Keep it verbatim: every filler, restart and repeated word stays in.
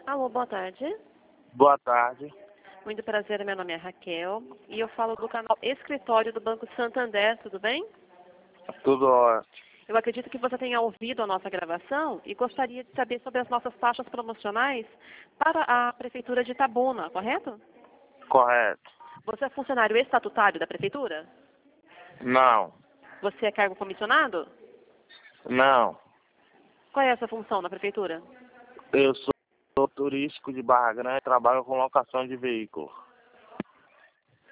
Alô, boa tarde. Boa tarde. Muito prazer, meu nome é Raquel e eu falo do canal Escritório do Banco Santander, tudo bem? Tudo ótimo. Eu acredito que você tenha ouvido a nossa gravação e gostaria de saber sobre as nossas taxas promocionais para a Prefeitura de Itabuna, correto? Correto. Você é funcionário estatutário da Prefeitura? Não. Você é cargo comissionado? Não. Qual é a sua função na Prefeitura? Eu sou turístico de Barra Grande e trabalho com locação de veículos.